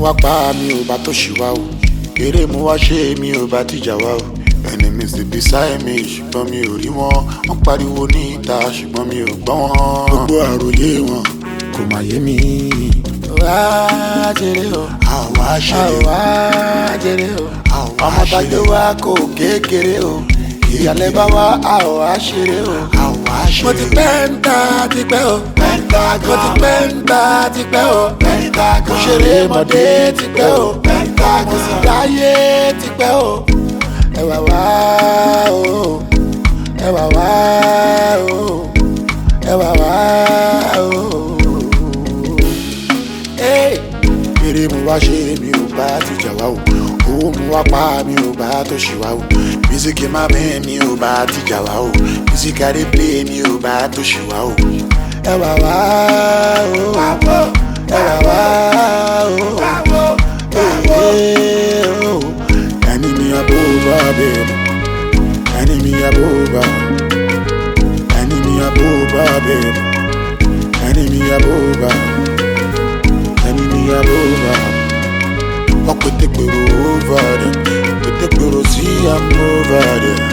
wá pa mi ò bá tó ṣì wá o. Eré mo wá ṣe mi ò bá tìjà wá o. Enemies dey beside me ṣùgbọ́n mi ò rí wọn. Wọ́n pariwo ní ìta ṣùgbọ́n mi ò gbọ́ wọn. Gbogbo àròyé wọn kò má yé mi. Wá jèrè o, àwa ṣeré o. Àwa jèrè o, ọmọ tàgbé wa kò kékeré o. Ìyàlẹ́ bá wa àwa ṣeré o. Mo ti pẹ́ ń ta tipẹ́ o. Mo ti pẹ́ ń ta tipẹ́ o. Mo ṣeré mọ̀dé tipẹ́ o. Mo sì dáyé tipẹ́ o. Ẹ wá wá o, ẹ wá wá o, ẹ wá wá o. Eré mo wá ṣe mi ò bá tìjà wá o. Owó mo wá pa mi ò bá tó ṣì wá o. Mísíkì máa bẹ́ẹ̀ mi ò bá tìjà wá o. Mísíkì àdé play mi ò bá tó ṣì wá o. Ẹ wá wá o, ẹ wá wá o. Enemy above, baby. Enemy above. Enemy above, baby. Enemy above. Enemy above. Walk with the guru over there. With the guru, see I'm over there.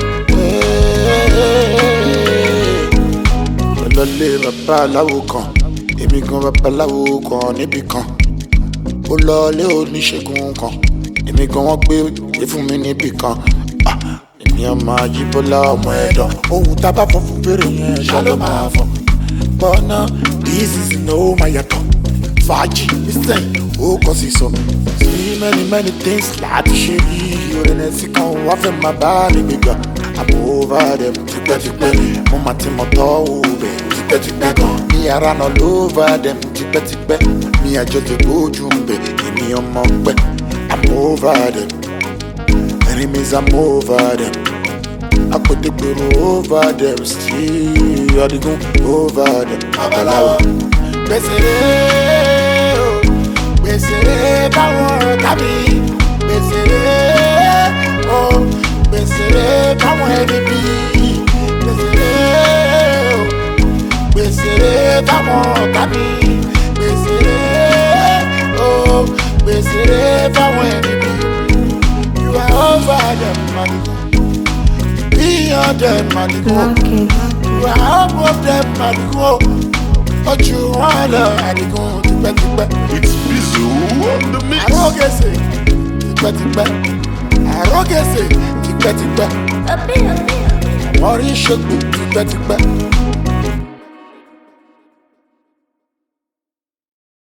Lọlé babaláwo kan, èmi gan babaláwo kan níbì kan. Ó lọlé oníṣègùn kan, èmi gan wọ́n gbé fún mi níbì kan. Èmi ọmọ Ajíbọ́lá ọmọ Ẹ̀dàn. Ohun tá a bá fọ́ fún fèrè yẹn ṣá ló máa fọ́. Bọ́nà this is no máa yàtọ̀. Fàájì nísìnyí ó kọ́ sí sọ. See many things láti ṣe yìí. Orin ẹ̀sìn kan wá fẹ́ máa bá mi gbégbá. I'm over them tipẹ́tipẹ́. Mo máa ti mọ̀ tọ́ òbẹ̀ tipẹ́tipẹ́ gan. Mi ara náà lóver them tipẹ́tipẹ́. Mi àjọ ti gbójú ń bẹ̀ èmi ọmọ pẹ́. I'm over them. Enemies, I'm over them. I put the guru over them. Still, I go over them. Babalawo. Besere o, besere báwọn tàbí. Besere o, besere báwọn ẹni bí. Besere o, besere báwọn tàbí. Besere o, besere báwọn ẹni bí. You are over them, Madigo. Beyond them, Madigo. You are above them, Madigo. But you are the Madigo. It's Bizu on the mix. Arrogance, arrogance, Mori should be